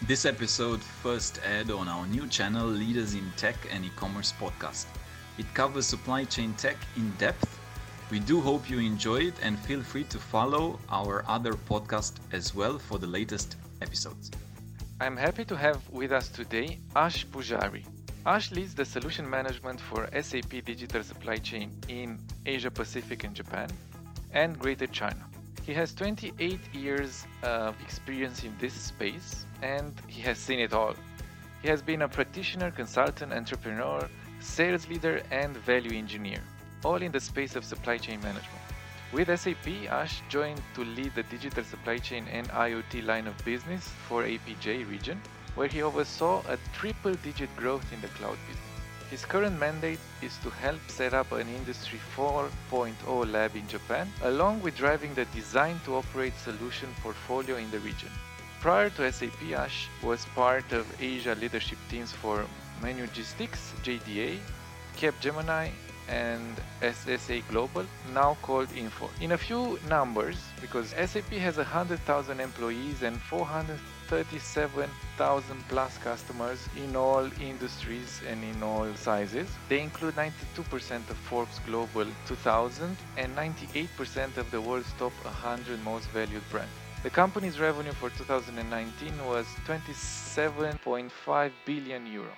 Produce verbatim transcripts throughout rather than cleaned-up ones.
This episode first aired on our new channel, Leaders in Tech and E-commerce podcast. It covers supply chain tech in depth. We do hope you enjoy it and feel free to follow our other podcast as well for the latest episodes. I'm happy to have with us today Ash Pujari. Ash leads the solution management for S A P Digital Supply Chain in Asia Pacific and Japan and Greater China. He has twenty-eight years of experience in this space and he has seen it all. He has been a practitioner, consultant, entrepreneur, sales leader, and value engineer, all in the space of supply chain management. With S A P, Ash joined to lead the digital supply chain and IoT line of business for A P J region, where he oversaw a triple-digit growth in the cloud business. His current mandate is to help set up an Industry four point oh lab in Japan, along with driving the design to operate solution portfolio in the region. Prior to S A P, Ash was part of Asia leadership teams for Manugistics, J D A, Capgemini, and S S A Global, now called Infor. In a few numbers, because S A P has one hundred thousand employees and four hundred thirty-seven thousand plus customers in all industries and in all sizes. They include ninety-two percent of Forbes Global two thousand and ninety-eight percent of the world's top one hundred most valued brands. The company's revenue for two thousand nineteen was twenty-seven point five billion euro.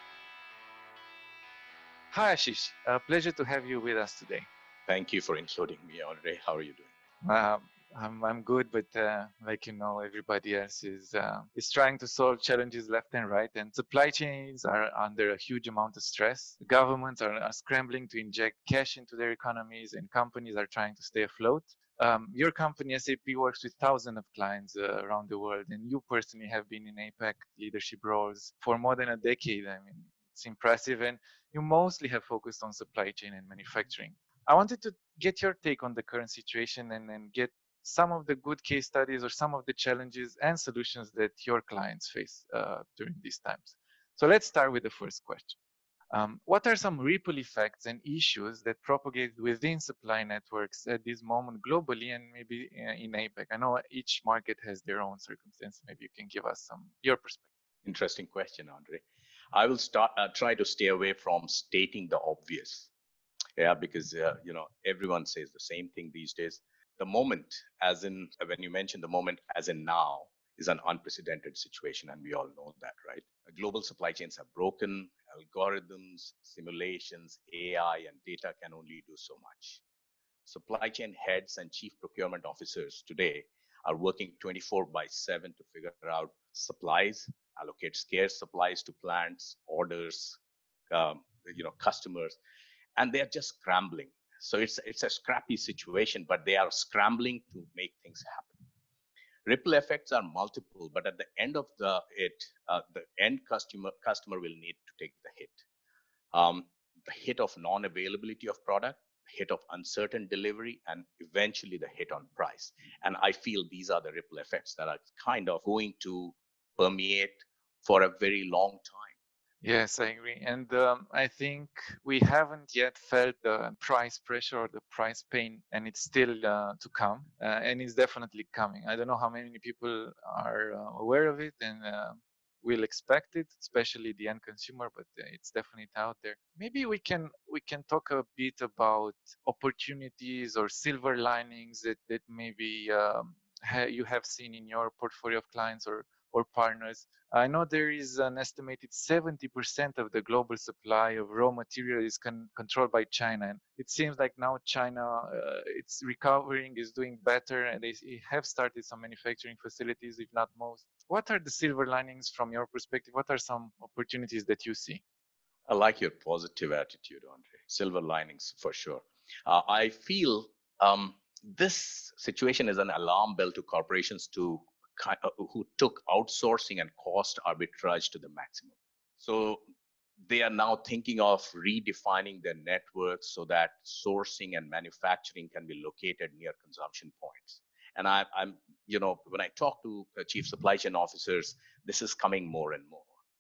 Hi Ashish, a pleasure to have you with us today. Thank you for including me, Andre. How are you doing? Um, I'm I'm good, but uh, like you know, everybody else is uh, is trying to solve challenges left and right, and supply chains are under a huge amount of stress. Governments are, are scrambling to inject cash into their economies, and companies are trying to stay afloat. Um, your company S A P works with thousands of clients uh, around the world, and you personally have been in APAC leadership roles for more than a decade. I mean, it's impressive, and you mostly have focused on supply chain and manufacturing. I wanted to get your take on the current situation and, and get some of the good case studies or some of the challenges and solutions that your clients face uh, during these times. So let's start with the first question. Um, what are some ripple effects and issues that propagate within supply networks at this moment globally and maybe in APAC? I know each market has their own circumstances. Maybe you can give us some your perspective. Interesting question, Andre. I will start uh, try to stay away from stating the obvious. Yeah, because uh, you know everyone says the same thing these days. The moment, as in when you mention the moment, as in now, is an unprecedented situation, and we all know that, right? Global supply chains have broken. Algorithms, simulations, A I, and data can only do so much. Supply chain heads and chief procurement officers today are working twenty-four by seven to figure out supplies, allocate scarce supplies to plants, orders, um, you know, customers, and they're just scrambling. So it's it's a scrappy situation, but they are scrambling to make things happen. Ripple effects are multiple, but at the end of the it, uh, the end customer customer will need to take the hit. Um, the hit of non-availability of product, hit of uncertain delivery, and eventually the hit on price. And I feel these are the ripple effects that are kind of going to permeate for a very long time. Yes, I agree. And um, I think we haven't yet felt the price pressure or the price pain, and it's still uh, to come. Uh, and it's definitely coming. I don't know how many people are uh, aware of it and uh, will expect it, especially the end consumer, but uh, it's definitely out there. Maybe we can we can talk a bit about opportunities or silver linings that, that maybe um, ha- you have seen in your portfolio of clients or or partners. I know there is an estimated seventy percent of the global supply of raw material is con- controlled by China. And it seems like now China, uh, it's recovering, is doing better, and they have started some manufacturing facilities, if not most. What are the silver linings from your perspective? What are some opportunities that you see? I like your positive attitude, Andre. Silver linings for sure. Uh, I feel um, this situation is an alarm bell to corporations to who took outsourcing and cost arbitrage to the maximum. So they are now thinking of redefining their networks so that sourcing and manufacturing can be located near consumption points. And I, I'm, you know, when I talk to chief supply chain officers, this is coming more and more.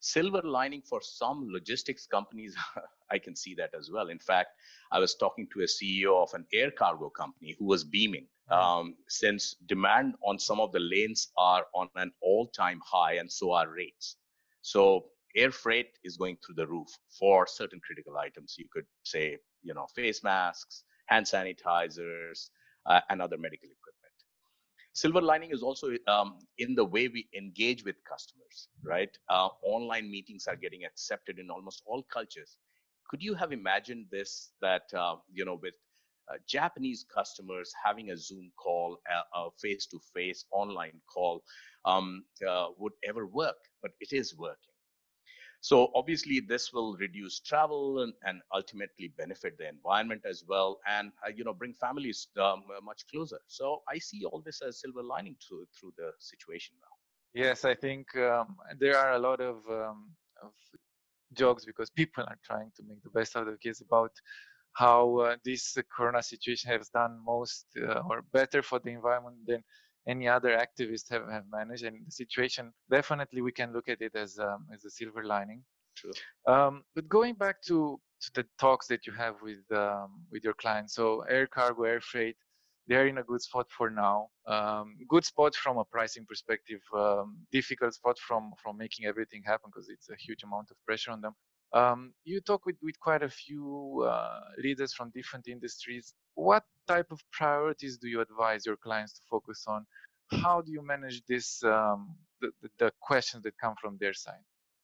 Silver lining for some logistics companies, I can see that as well. In fact, I was talking to a C E O of an air cargo company who was beaming um, since demand on some of the lanes are on an all-time high, and so are rates. So air freight is going through the roof for certain critical items. You could say, you know, face masks, hand sanitizers, uh, and other medical equipment. Silver lining is also um, in the way we engage with customers, right? Uh, online meetings are getting accepted in almost all cultures. Could you have imagined this, that, uh, you know, with uh, Japanese customers having a Zoom call, a, a face-to-face online call um, uh, would ever work? But it is working. So obviously, this will reduce travel and, and ultimately benefit the environment as well, and uh, you know, bring families um, much closer. So I see all this as silver lining through through the situation now. Yes, I think um, there are a lot of, um, of jokes because people are trying to make the best out of it about how uh, this uh, Corona situation has done most uh, or better for the environment than any other activists have, have managed. And the situation, definitely we can look at it as um, as a silver lining. True. Um, but going back to, to the talks that you have with um, with your clients, so air cargo, air freight, they're in a good spot for now. Um, good spot from a pricing perspective. Um, difficult spot from from making everything happen because it's a huge amount of pressure on them. Um, you talk with, with quite a few uh, leaders from different industries. What type of priorities do you advise your clients to focus on? How do you manage this, um, the, the, the questions that come from their side?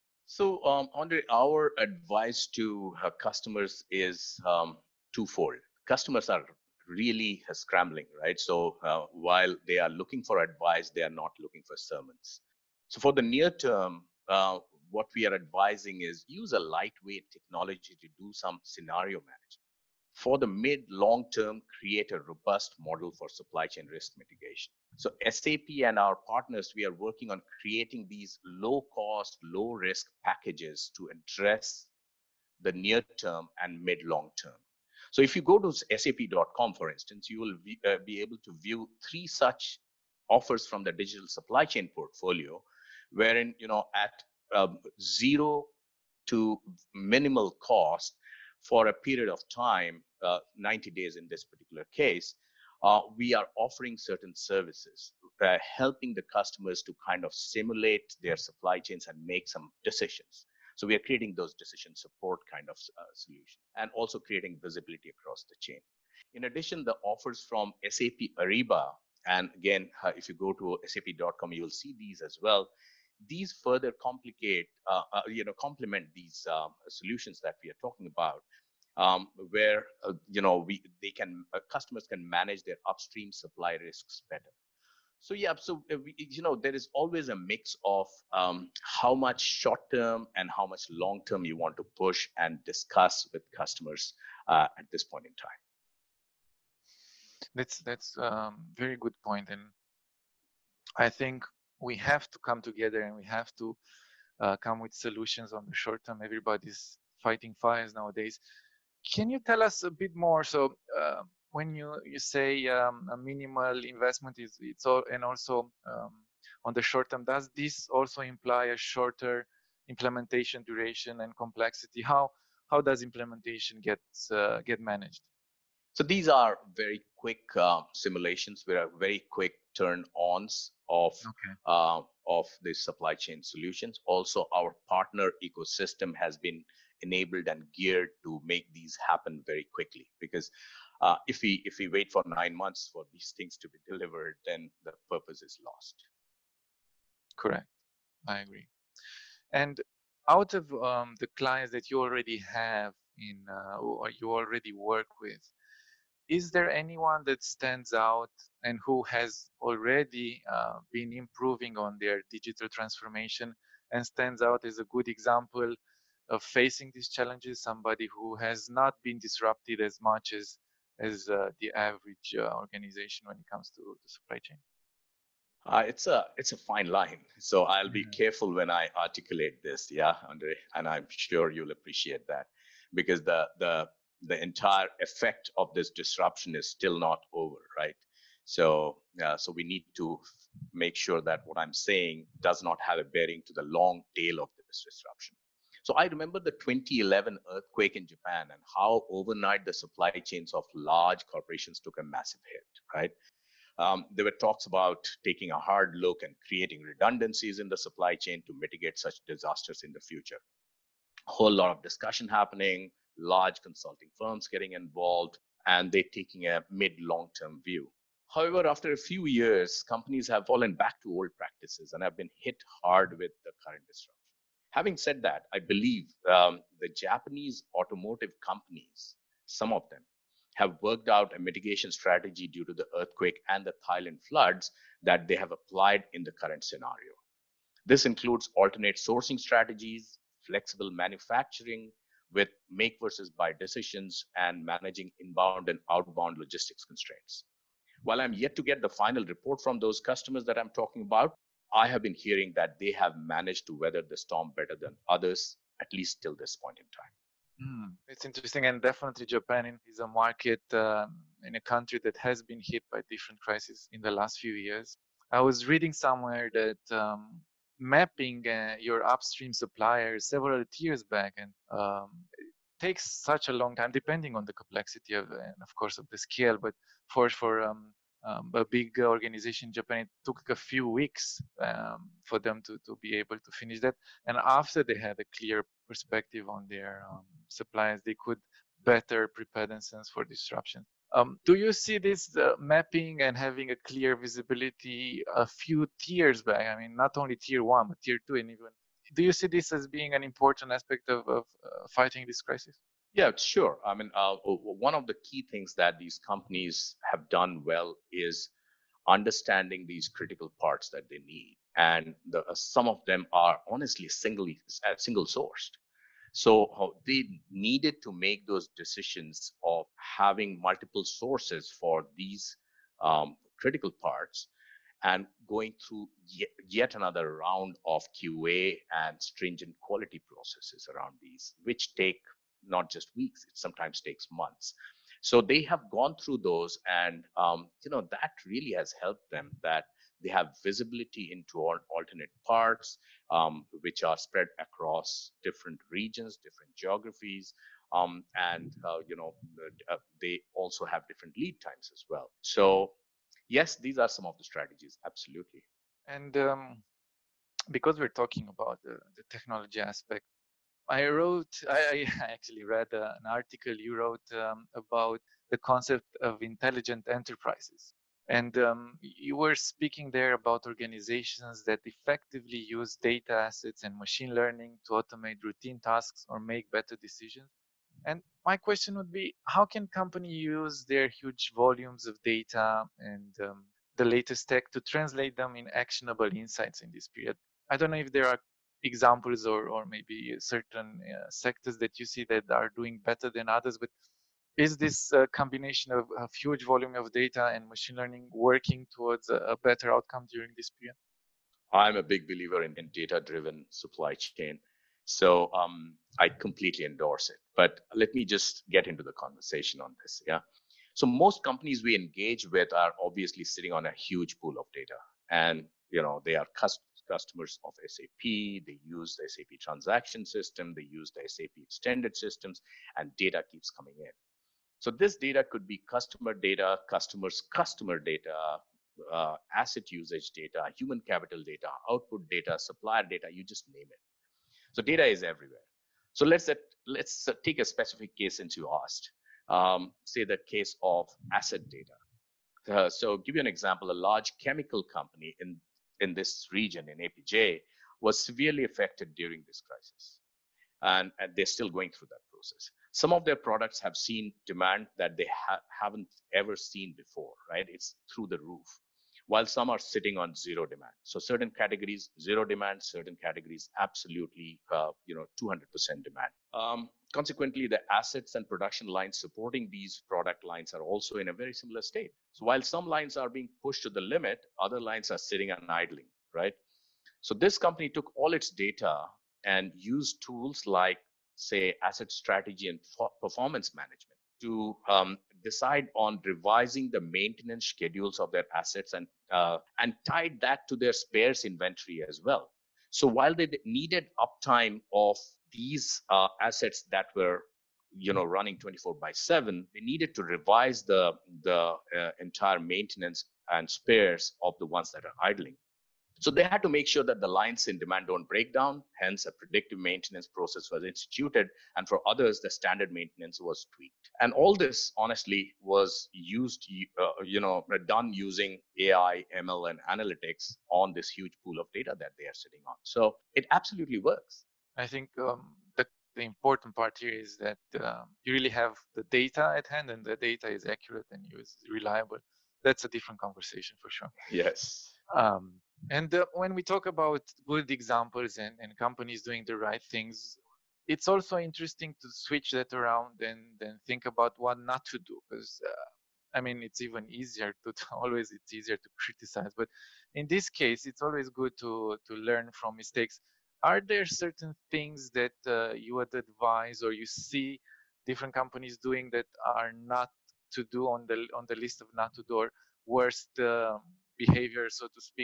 So, um, Andre, our advice to uh, customers is um, twofold. Customers are really uh, scrambling, right? So, uh, while they are looking for advice, they are not looking for sermons. So, for the near term, uh, what we are advising is use a lightweight technology to do some scenario management. For the mid long term, create a robust model for supply chain risk mitigation. So S A P and our partners, we are working on creating these low cost, low risk packages to address the near term and mid long term. So if you go to S A P dot com, for instance, you will be, uh, be able to view three such offers from the digital supply chain portfolio, wherein, you know, at um, zero to minimal cost for a period of time, uh, ninety days in this particular case, uh, we are offering certain services, uh, helping the customers to kind of simulate their supply chains and make some decisions. So we are creating those decision support kind of uh, solutions, and also creating visibility across the chain. In addition, the offers from S A P Ariba, and again, uh, if you go to S A P dot com, you'll see these as well. These further complicate, uh, uh, you know, complement these um, solutions that we are talking about, um, where uh, you know we they can uh, customers can manage their upstream supply risks better. So yeah, so uh, we, you know there is always a mix of um, how much short term and how much long term you want to push and discuss with customers uh, at this point in time. That's that's um, very good point, and I think we have to come together and we have to uh, come with solutions on the short term. Everybody's fighting fires nowadays. Can you tell us a bit more? So uh, when you you say um, a minimal investment is it's all, and also um, on the short term, does this also imply a shorter implementation duration and complexity? How how does implementation get uh, get managed? So these are very quick uh, simulations, where very quick turn-ons of Okay. uh, of the supply chain solutions. Also, our partner ecosystem has been enabled and geared to make these happen very quickly. Because uh, if we if we wait for nine months for these things to be delivered, then the purpose is lost. Correct. I agree. And out of um, the clients that you already have in uh, or you already work with, is there anyone that stands out and who has already uh, been improving on their digital transformation and stands out as a good example of facing these challenges? Somebody who has not been disrupted as much as as uh, the average uh, organization when it comes to the supply chain? Uh, it's a it's a fine line, so I'll be Mhm. careful when I articulate this, yeah, Andre, and I'm sure you'll appreciate that, because the the the entire effect of this disruption is still not over, right? So uh, so we need to make sure that what I'm saying does not have a bearing to the long tail of this disruption. So I remember the twenty eleven earthquake in Japan and how overnight the supply chains of large corporations took a massive hit, right? Um, there were talks about taking a hard look and creating redundancies in the supply chain to mitigate such disasters in the future. A whole lot of discussion happening, large consulting firms getting involved, and they taking a mid long term view. However, after a few years, companies have fallen back to old practices and have been hit hard with the current disruption. Having said that, I believe um, the Japanese automotive companies, some of them, have worked out a mitigation strategy due to the earthquake and the Thailand floods that they have applied in the current scenario. This includes alternate sourcing strategies, flexible manufacturing with make versus buy decisions, and managing inbound and outbound logistics constraints. While I'm yet to get the final report from those customers that I'm talking about, I have been hearing that they have managed to weather the storm better than others, at least till this point in time. Mm, it's interesting, and definitely Japan is a market um, in a country that has been hit by different crises in the last few years. I was reading somewhere that um, mapping uh, your upstream suppliers several years back, and um, it takes such a long time, depending on the complexity of, and of course, of the scale. But for for um, um, a big organization in Japan, it took a few weeks um, for them to to be able to finish that. And after they had a clear perspective on their um, suppliers, they could better prepare themselves for disruption. Um, do you see this uh, mapping and having a clear visibility a few tiers back? I mean, not only tier one, but tier two, and even do you see this as being an important aspect of, of uh, fighting this crisis? Yeah, sure. I mean, uh, one of the key things that these companies have done well is understanding these critical parts that they need, and the, uh, some of them are honestly singly uh, single sourced. So uh, they needed to make those decisions of having multiple sources for these um, critical parts and going through yet, yet another round of Q A and stringent quality processes around these, which take not just weeks, it sometimes takes months. So they have gone through those, and um, you know that really has helped them, that they have visibility into all alternate parts, um, which are spread across different regions, different geographies, um, and uh, you know uh, they also have different lead times as well. So yes, these are some of the strategies, absolutely. And um, because we're talking about the, the technology aspect, I wrote, I, I actually read uh, an article you wrote um, about the concept of intelligent enterprises. And um, you were speaking there about organizations that effectively use data assets and machine learning to automate routine tasks or make better decisions. And my question would be, how can companies use their huge volumes of data and um, the latest tech to translate them in actionable insights in this period? I don't know if there are examples or, or maybe certain uh, sectors that you see that are doing better than others, but is this uh, combination of a huge volume of data and machine learning working towards a, a better outcome during this period? I'm a big believer in, in data-driven supply chain. So um, I completely endorse it. But let me just get into the conversation on this. Yeah. So most companies we engage with are obviously sitting on a huge pool of data, and you know they are cust- customers of S A P. They use the S A P transaction system. They use the S A P extended systems, and data keeps coming in. So this data could be customer data, customers' customer data, uh, asset usage data, human capital data, output data, supplier data, you just name it. So data is everywhere. So let's uh, let's uh, take a specific case since you asked. Um, say the case of asset data. Uh, so give you an example, a large chemical company in, in this region in A P J was severely affected during this crisis. And, and they're still going through that process. Some of their products have seen demand that they ha- haven't ever seen before, right? It's through the roof. While some are sitting on zero demand. So certain categories, zero demand, certain categories, absolutely, uh, you know, two hundred percent demand. Um, consequently, the assets and production lines supporting these product lines are also in a very similar state. So while some lines are being pushed to the limit, other lines are sitting and idling, right? So this company took all its data and used tools like, say, asset strategy and performance management to um, decide on revising the maintenance schedules of their assets and uh, and tied that to their spares inventory as well. So while they needed uptime of these uh, assets that were, you know, running twenty-four by seven, they needed to revise the the uh, entire maintenance and spares of the ones that are idling. So they had to make sure that the lines in demand don't break down. Hence, a predictive maintenance process was instituted. And for others, the standard maintenance was tweaked. And all this, honestly, was used, uh, you know, done using A I, M L, and analytics on this huge pool of data that they are sitting on. So it absolutely works. I think um, the, the important part here is that uh, you really have the data at hand, and the data is accurate and is reliable. That's a different conversation for sure. Yes. Um, and uh, when we talk about good examples and, and companies doing the right things, it's also interesting to switch that around and then think about what not to do. Because uh, I mean, it's even easier to, to always it's easier to criticize, but in this case, it's always good to to learn from mistakes. Are there certain things that uh, you would advise or you see different companies doing that are not to do on the on the list of not to do, or worst uh, behavior, so to speak?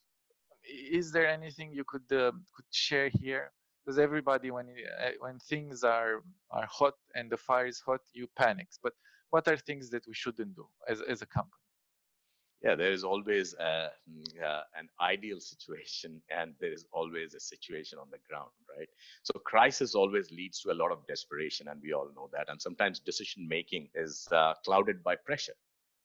Is there anything you could uh, could share here? Because everybody, when uh, when things are are hot and the fire is hot, you panic. But what are things that we shouldn't do as as a company? Yeah, there is always a, uh, an ideal situation, and there is always a situation on the ground, right? So crisis always leads to a lot of desperation, and we all know that. And sometimes decision making is uh, clouded by pressure.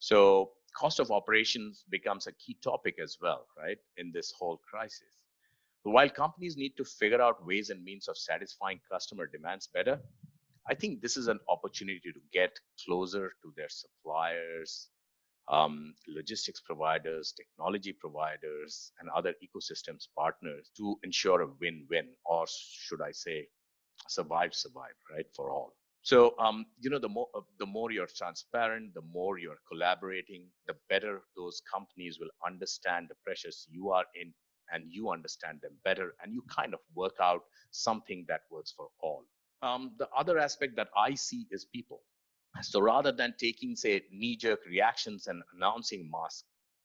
So cost of operations becomes a key topic as well, right, in this whole crisis. So while companies need to figure out ways and means of satisfying customer demands better, I think this is an opportunity to get closer to their suppliers, um, logistics providers, technology providers, and other ecosystems partners to ensure a win-win, or should I say, survive, survive, right, for all. So, um, you know, the more uh, the more you're transparent, the more you're collaborating, the better those companies will understand the pressures you are in, and you understand them better, and you kind of work out something that works for all. Um, the other aspect that I see is people. So rather than taking, say, knee-jerk reactions and announcing mass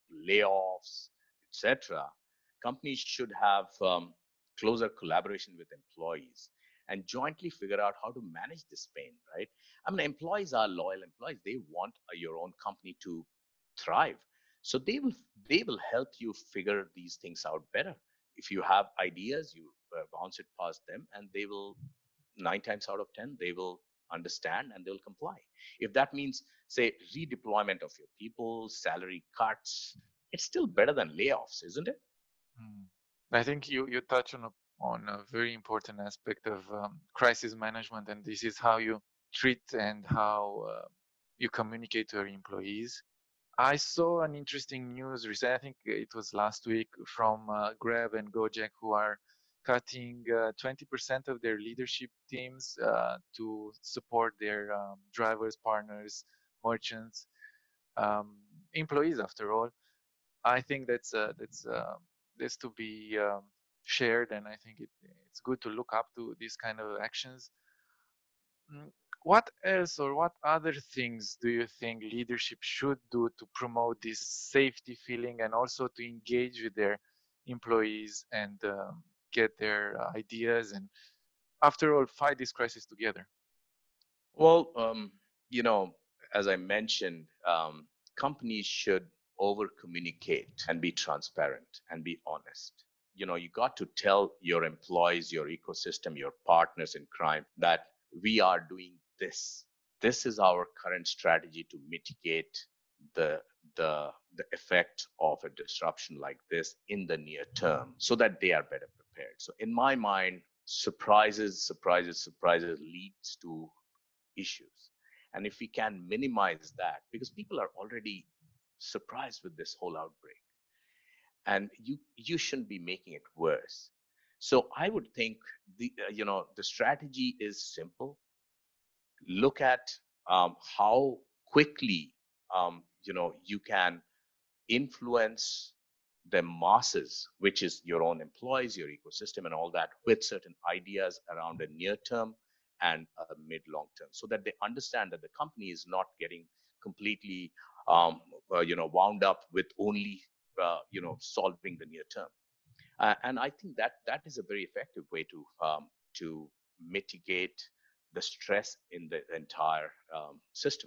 layoffs, et cetera, companies should have um, closer collaboration with employees and jointly figure out how to manage this pain, right? I mean, employees are loyal employees. They want uh, your own company to thrive. So they will they will help you figure these things out better. If you have ideas, you uh, bounce it past them, and they will, nine times out of ten, they will understand and they'll comply. If that means, say, redeployment of your people, salary cuts, it's still better than layoffs, isn't it? Mm. I think you you touch on a on a very important aspect of um, crisis management, and this is how you treat and how uh, you communicate to your employees. I saw an interesting news recently. I think it was last week from uh, Grab and Gojek, who are cutting uh, twenty percent of their leadership teams uh, to support their um, drivers, partners, merchants, um, employees. After all, I think that's uh, that's uh, that's to be um, shared, and I think it, it's good to look up to these kind of actions. Mm, What else or what other things do you think leadership should do to promote this safety feeling and also to engage with their employees and um, get their uh, ideas and, after all, fight this crisis together? Well, um, you know, as I mentioned, um, companies should over communicate and be transparent and be honest. You know, you got to tell your employees, your ecosystem, your partners in crime that we are doing this. This is our current strategy to mitigate the the the effect of a disruption like this in the near term, so that they are better prepared. So in my mind, surprises, surprises, surprises leads to issues. And if we can minimize that, because people are already surprised with this whole outbreak, and you you shouldn't be making it worse. So I would think the uh, you know the strategy is simple. Look at um, how quickly um, you know you can influence the masses, which is your own employees, your ecosystem, and all that, with certain ideas around a near term and a mid long term, so that they understand that the company is not getting completely, um, uh, you know, wound up with only, uh, you know, solving the near term. Uh, and I think that that is a very effective way to um, to mitigate the stress in the entire um, system.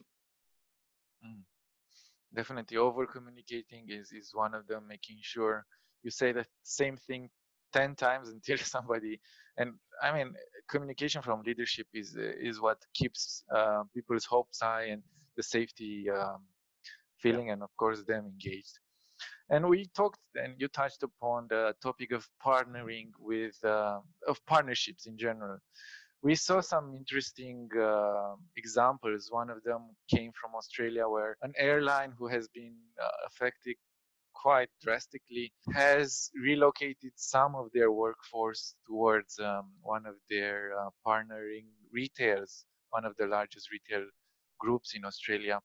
Mm. Definitely, over communicating is is one of them. Making sure you say the same thing ten times until somebody. And I mean, communication from leadership is is what keeps uh, people's hopes high and the safety um, feeling, yeah. And of course them engaged. And we talked, and you touched upon the topic of partnering with uh, of partnerships in general. We saw some interesting uh, examples. One of them came from Australia, where an airline who has been uh, affected quite drastically has relocated some of their workforce towards um, one of their uh, partnering retails, one of the largest retail groups in Australia.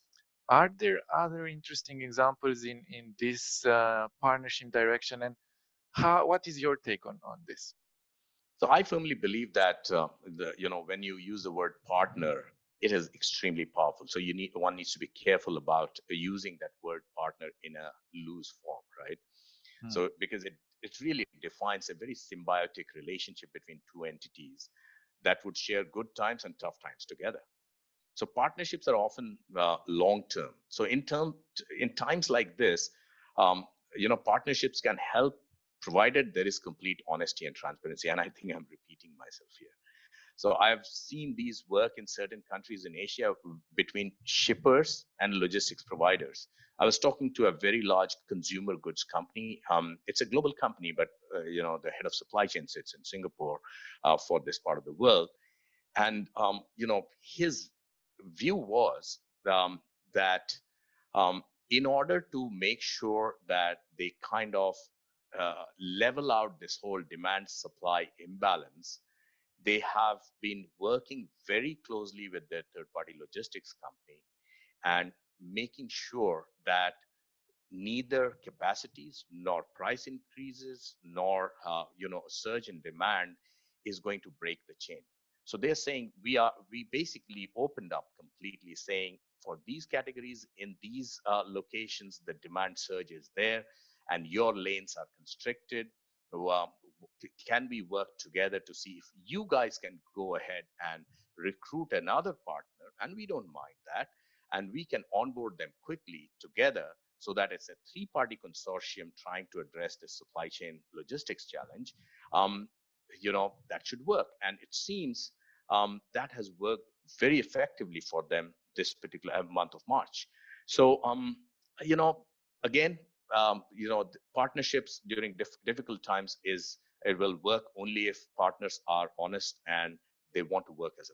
Are there other interesting examples in in this uh, partnership direction, and how? What is your take on on this? So I firmly believe that uh, the you know when you use the word partner, it is extremely powerful. So you need one needs to be careful about using that word partner in a loose form, right? Hmm. So because it it really defines a very symbiotic relationship between two entities that would share good times and tough times together. So partnerships are often uh, long term. So in term in times like this, um, you know, partnerships can help, provided there is complete honesty and transparency. And I think I'm repeating myself here. So I've seen these work in certain countries in Asia between shippers and logistics providers. I was talking to a very large consumer goods company. Um, it's a global company, but uh, you know, the head of supply chain sits in Singapore uh, for this part of the world. And um, you know, his view was um, that um, in order to make sure that they kind of uh, level out this whole demand supply imbalance, they have been working very closely with their third party logistics company and making sure that neither capacities nor price increases nor uh, you know a surge in demand is going to break the chain. So they're saying we are we basically opened up completely, saying for these categories in these uh, locations the demand surge is there and your lanes are constricted. Uh, can we work together to see if you guys can go ahead and recruit another partner, and we don't mind that, and we can onboard them quickly together, so that it's a three-party consortium trying to address the supply chain logistics challenge. Um, you know, that should work. And it seems um, that has worked very effectively for them this particular month of March. So, um, you know, again, um, you know, partnerships during dif- difficult times is, it will work only if partners are honest and they want to work as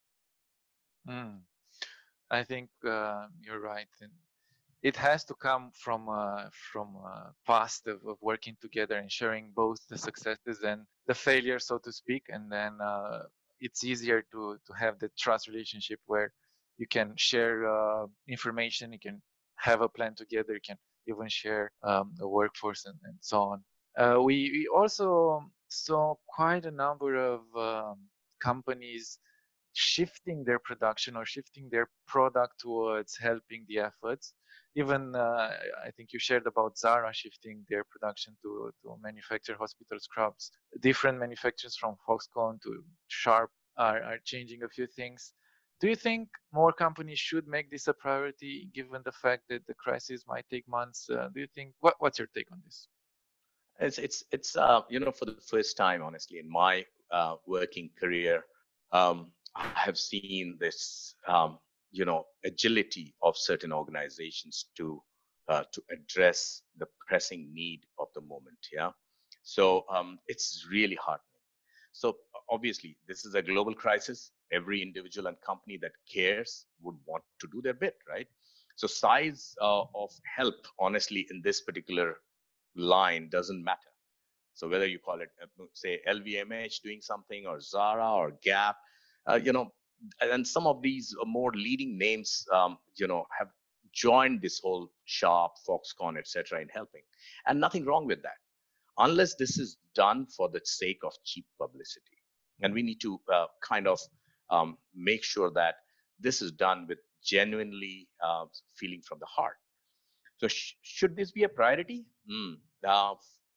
a partner. Mm. I think uh, you're right. And it has to come from uh, from uh, past of, of working together and sharing both the successes and the failures, so to speak, and then uh, it's easier to to have the trust relationship where you can share uh, information, you can have a plan together, you can even share um, the workforce and, and so on. Uh, we, we also saw quite a number of um, companies shifting their production or shifting their product towards helping the efforts. Even uh, I think you shared about Zara shifting their production to, to manufacture hospital scrubs. Different manufacturers from Foxconn to Sharp are, are changing a few things. Do you think more companies should make this a priority, given the fact that the crisis might take months? Uh, do you think, what, what's your take on this? It's, it's, it's uh, you know, for the first time, honestly, in my uh, working career, um, I have seen this, um, you know, agility of certain organizations to uh, to address the pressing need of the moment. Yeah, so um, it's really heartening. So obviously, this is a global crisis. Every individual and company that cares would want to do their bit, right? So size uh, of help, honestly, in this particular line doesn't matter. So whether you call it, say, L V M H doing something, or Zara or Gap, uh, you know, and some of these more leading names, um, you know, have joined this whole Sharp, Foxconn, et cetera, in helping, and nothing wrong with that, unless this is done for the sake of cheap publicity. And we need to uh, kind of um, make sure that this is done with genuinely uh, feeling from the heart. So sh- should this be a priority? Mm. Uh,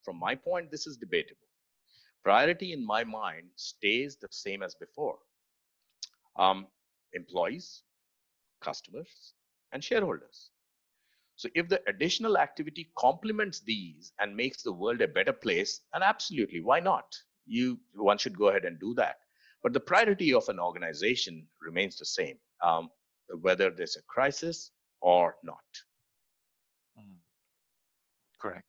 from my point, this is debatable. Priority in my mind stays the same as before. Um, Employees, customers, and shareholders. So if the additional activity complements these and makes the world a better place, and absolutely, why not? You one should go ahead and do that. But the priority of an organization remains the same, um, whether there's a crisis or not. Mm, correct.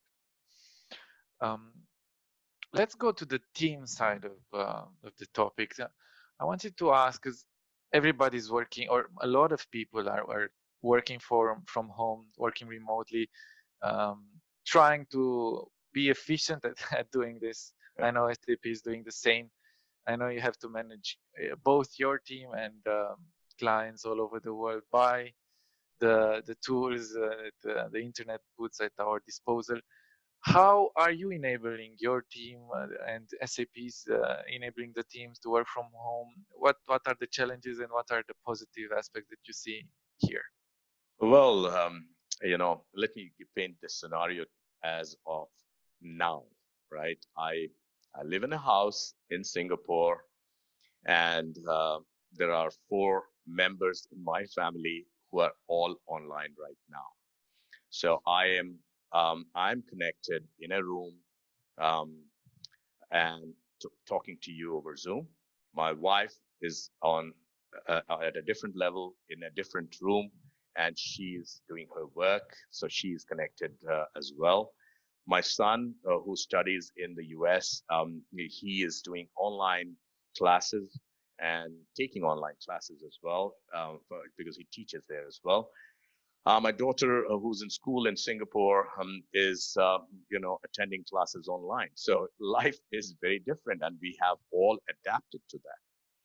Um, let's go to the team side of uh, of the topic. Uh, I wanted to ask, because everybody's working, or a lot of people are, are working for, from home, working remotely, um, trying to be efficient at, at doing this. I know S A P is doing the same. I know you have to manage uh, both your team and um, clients all over the world by the the tools uh, the, the internet puts at our disposal. How are you enabling your team uh, and S A P's uh, enabling the teams to work from home? What what are the challenges and what are the positive aspects that you see here? Well, um, you know, let me paint this scenario as of now, right? I I live in a house in Singapore, and uh, there are four members in my family who are all online right now. So I am um, I'm connected in a room um, and t- talking to you over Zoom. My wife is on uh, at a different level in a different room, and she's doing her work, so she's connected uh, as well. My son, uh, who studies in the U S, um, he is doing online classes and taking online classes as well, um, because he teaches there as well. Uh, my daughter, uh, who's in school in Singapore, um, is, uh, you know, attending classes online. So life is very different, and we have all adapted to that.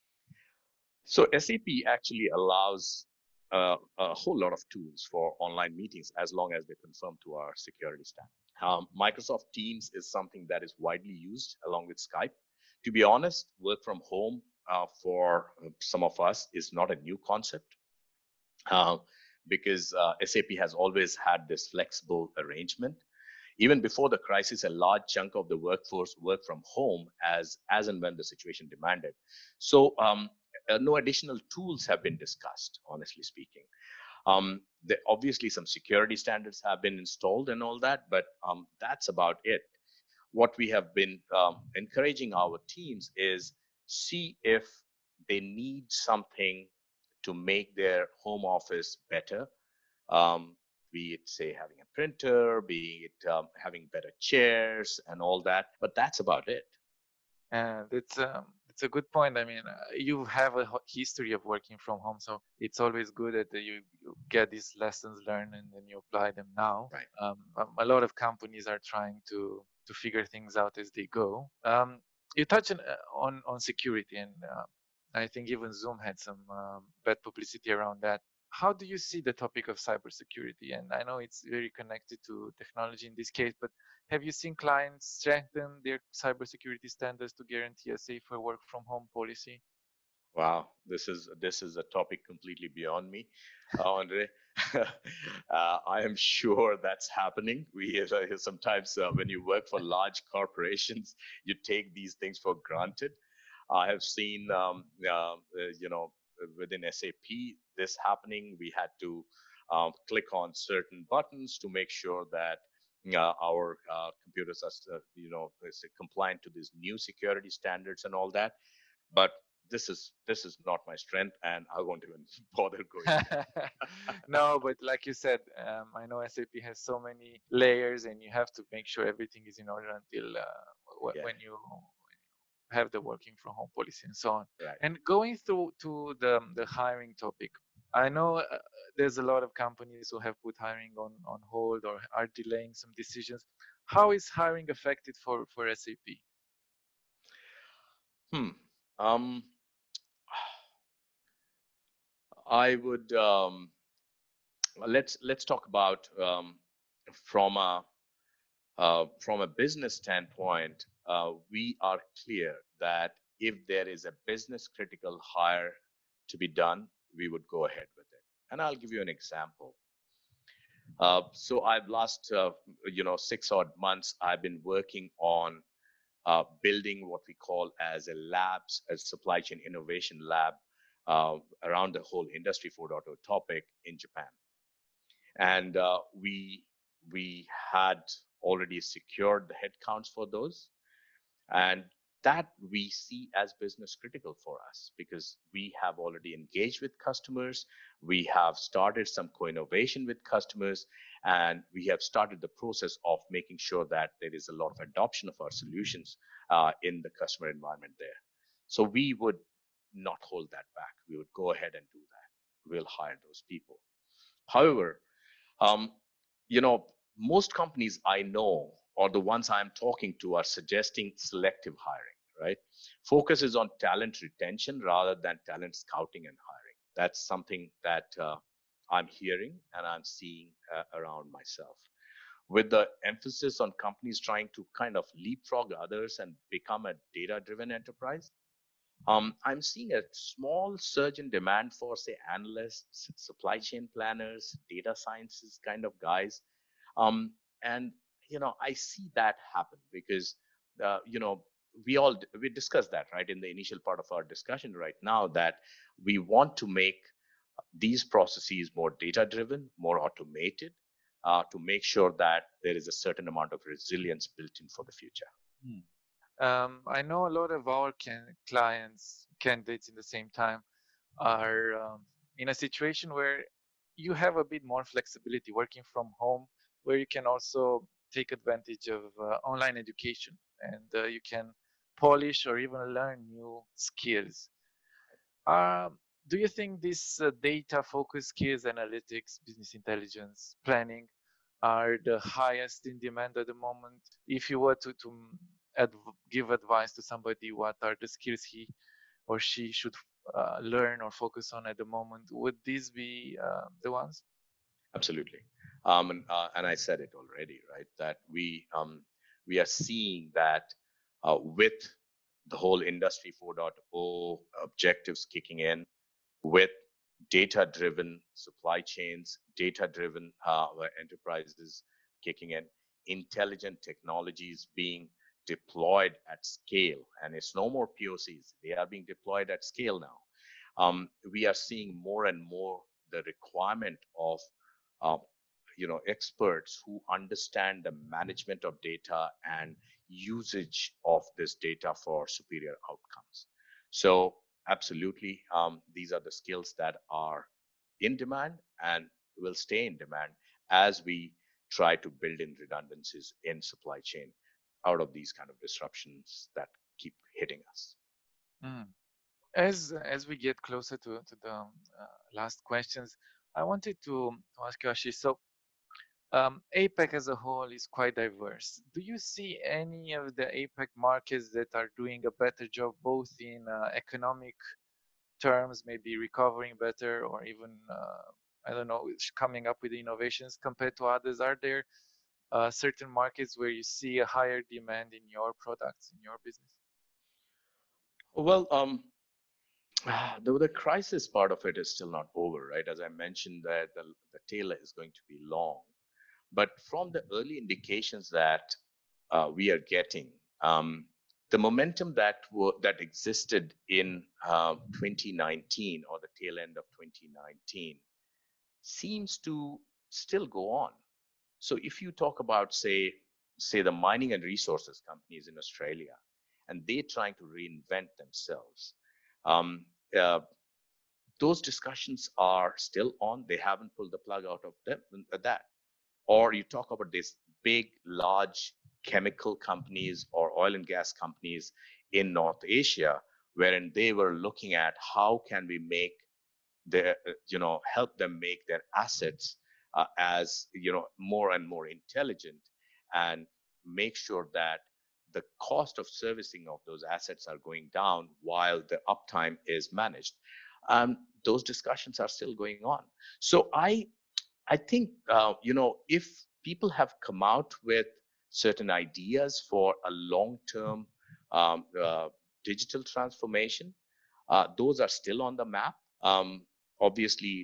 So S A P actually allows uh, a whole lot of tools for online meetings as long as they conform to our security standard. Um, Microsoft Teams is something that is widely used along with Skype. To be honest, work from home uh, for some of us is not a new concept. Uh, because uh, S A P has always had this flexible arrangement. Even before the crisis, a large chunk of the workforce worked from home as, as and when the situation demanded. So um, uh, no additional tools have been discussed, honestly speaking. Um, the, obviously, some security standards have been installed and all that, but um, that's about it. What we have been um, encouraging our teams is see if they need something to make their home office better, um, be it, say, having a printer, be it um, having better chairs and all that. But that's about it. And it's um, it's a good point. I mean, uh, you have a ho- history of working from home, so it's always good that uh, you, you get these lessons learned and then you apply them now. Right. Um, um, a lot of companies are trying to to figure things out as they go. Um, you touched on, uh, on on security, and uh, I think even Zoom had some um, bad publicity around that. How do you see the topic of cybersecurity? And I know it's very connected to technology in this case, but have you seen clients strengthen their cybersecurity standards to guarantee a safer work from home policy? Wow, this is this is a topic completely beyond me, uh, Andre. uh, I am sure that's happening. We uh, sometimes uh, when you work for large corporations, you take these things for granted. I have seen, um, uh, uh, you know, within S A P this happening. We had to um, click on certain buttons to make sure that uh, our uh, computers are, uh, you know, compliant to these new security standards and all that. But this is this is not my strength, and I won't even bother going there. No, but like you said, um, I know S A P has so many layers, and you have to make sure everything is in order until uh, w- Yeah, when you have the working from home policy and so on. right. And going through to the the hiring topic, I know uh, there's a lot of companies who have put hiring on on hold or are delaying some decisions. How is hiring affected for for S A P? Hmm. Um, I would um, let's let's talk about um, from a uh, from a business standpoint. Uh, we are clear that if there is a business critical hire to be done, we would go ahead with it. And I'll give you an example. Uh, so I've last, uh, you know, six odd months, I've been working on uh, building what we call as a labs, a supply chain innovation lab uh, around the whole Industry 4.0 topic in Japan. And uh, we we had already secured the headcounts for those, and that we see as business critical for us because we have already engaged with customers, we have started some co-innovation with customers, and we have started the process of making sure that there is a lot of adoption of our solutions uh, in the customer environment there. So we would not hold that back. We would go ahead and do that. We'll hire those people. However, um, you know, most companies I know or the ones I'm talking to are suggesting selective hiring, right? Focus is on talent retention rather than talent scouting and hiring. That's something that uh, I'm hearing and I'm seeing uh, around myself. With the emphasis on companies trying to kind of leapfrog others and become a data driven enterprise, um, I'm seeing a small surge in demand for, say, analysts, supply chain planners, data sciences kind of guys. Um, and, you know, I see that happen because, uh, you know, we all, we discussed that, right, in the initial part of our discussion right now, that we want to make these processes more data driven, more automated, uh, to make sure that there is a certain amount of resilience built in for the future. Hmm. Um, I know a lot of our can- clients, candidates in the same time, are um, in a situation where you have a bit more flexibility working from home, where you can also take advantage of uh, online education and uh, you can polish or even learn new skills. Um, do you think these uh, data focused skills, analytics, business intelligence, planning are the highest in demand at the moment? If you were to, to adv- give advice to somebody, what are the skills he or she should uh, learn or focus on at the moment, would these be uh, the ones? Absolutely. Um, and, uh, and I said it already, right? That we um, we are seeing that uh, with the whole Industry 4.0 objectives kicking in, with data-driven supply chains, data-driven uh, enterprises kicking in, intelligent technologies being deployed at scale, and it's no more P O Cs; they are being deployed at scale now. Um, we are seeing more and more the requirement of uh, you know experts who understand the management of data and usage of this data for superior outcomes. So absolutely, um, these are the skills that are in demand and will stay in demand as we try to build in redundancies in supply chain out of these kind of disruptions that keep hitting us. Mm. As as we get closer to, to the uh, last questions, I wanted to, to ask you, Ashish. So Um, APAC as a whole is quite diverse. Do you see any of the APAC markets that are doing a better job, both in uh, economic terms, maybe recovering better, or even, uh, I don't know, coming up with innovations compared to others? Are there uh, certain markets where you see a higher demand in your products, in your business? Well, um, the, the crisis part of it is still not over, right? As I mentioned, that the, the tail is going to be long. But from the early indications that uh, we are getting, um, the momentum that w- that existed in uh, twenty nineteen or the tail end of twenty nineteen seems to still go on. So if you talk about, say, say the mining and resources companies in Australia, and they're trying to reinvent themselves, um, uh, those discussions are still on. They haven't pulled the plug out of them, uh, that. Or you talk about these big, large chemical companies or oil and gas companies in North Asia, wherein they were looking at how can we make their, uh, you know, help them make their assets uh, as, you know, more and more intelligent and make sure that the cost of servicing of those assets are going down while the uptime is managed. Um, those discussions are still going on. So I I think, uh, you know, if people have come out with certain ideas for a long-term um, uh, digital transformation, uh, those are still on the map. Um, obviously,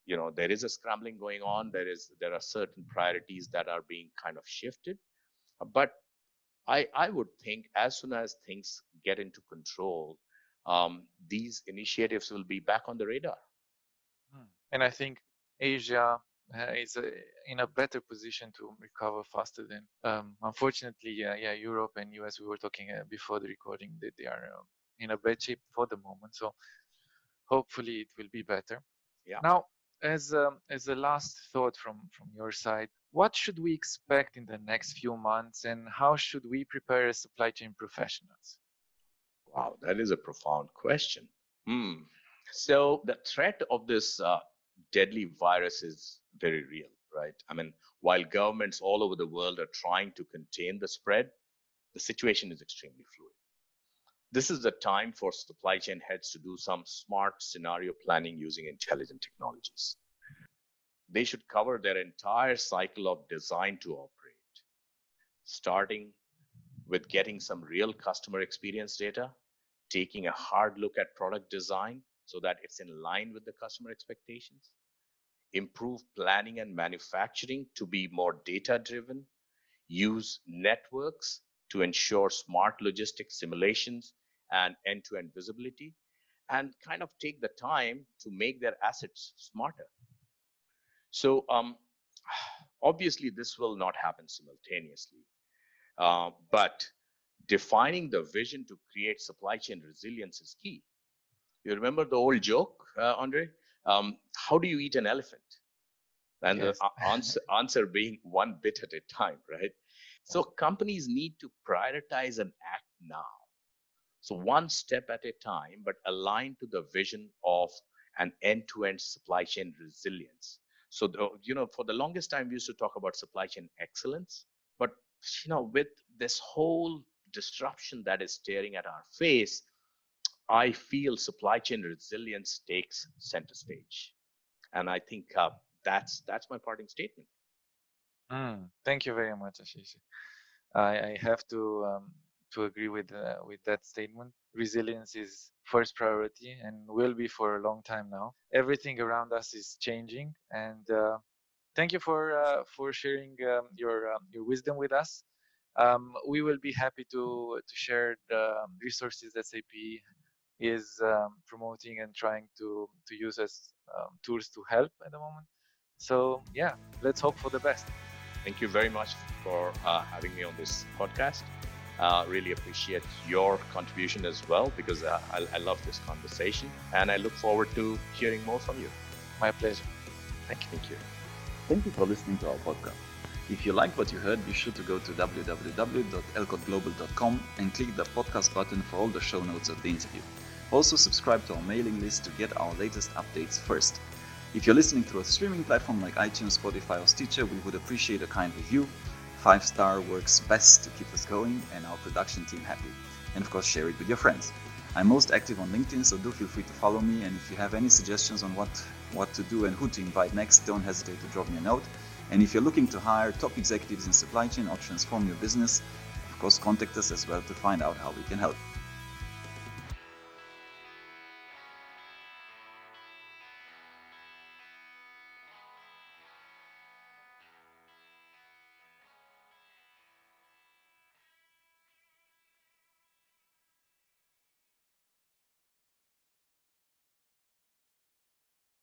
you know, there is a scrambling going on. There is there are certain priorities that are being kind of shifted. But I, I would think as soon as things get into control, um, these initiatives will be back on the radar. And I think Asia uh, is uh, in a better position to recover faster than, um, unfortunately, yeah, yeah, Europe and U S, we were talking uh, before the recording that they are uh, in a bad shape for the moment. So hopefully it will be better. Yeah. Now, as um, as a last thought from from your side, what should we expect in the next few months, and how should we prepare as supply chain professionals? Wow, that is a profound question. Hmm. So the threat of this uh, deadly virus is very real, right? I mean, while governments all over the world are trying to contain the spread, the situation is extremely fluid. This is the time for supply chain heads to do some smart scenario planning using intelligent technologies. They should cover their entire cycle of design to operate, starting with getting some real customer experience data, taking a hard look at product design so that it's in line with the customer expectations, improve planning and manufacturing to be more data driven, use networks to ensure smart logistics simulations and end-to-end visibility, and kind of take the time to make their assets smarter. So um, obviously this will not happen simultaneously, uh, but defining the vision to create supply chain resilience is key. You remember the old joke, uh, Andre? Um, how do you eat an elephant? And yes. the answer, answer being one bit at a time, right? So companies need to prioritize and act now. So one step at a time, but aligned to the vision of an end-to-end supply chain resilience. So, the, you know, for the longest time, we used to talk about supply chain excellence, but, you know, with this whole disruption that is staring at our face, I feel supply chain resilience takes center stage. And I think uh, that's that's my parting statement. Mm, thank you very much, Ashish. I, I have to um, to agree with uh, with that statement. Resilience is first priority and will be for a long time now. Everything around us is changing, and uh, thank you for uh, for sharing um, your um, your wisdom with us. Um, we will be happy to to share the resources that S A P is um, promoting and trying to to use as um, tools to help at the moment. So yeah, let's hope for the best. Thank you very much for uh, having me on this podcast. Uh, really appreciate your contribution as well, because uh, I, I love this conversation, and I look forward to hearing more from you. My pleasure. Thank you. Thank you. Thank you for listening to our podcast. If you liked what you heard, be sure to go to w w w dot elcott global dot com and click the podcast button for all the show notes of the interview. Also subscribe to our mailing list to get our latest updates first. If you're listening through a streaming platform like iTunes, Spotify or Stitcher, we would appreciate a kind review. Five star works best to keep us going and our production team happy. And of course, share it with your friends. I'm most active on LinkedIn, so do feel free to follow me. And if you have any suggestions on what, what to do and who to invite next, don't hesitate to drop me a note. And if you're looking to hire top executives in supply chain or transform your business, of course, contact us as well to find out how we can help.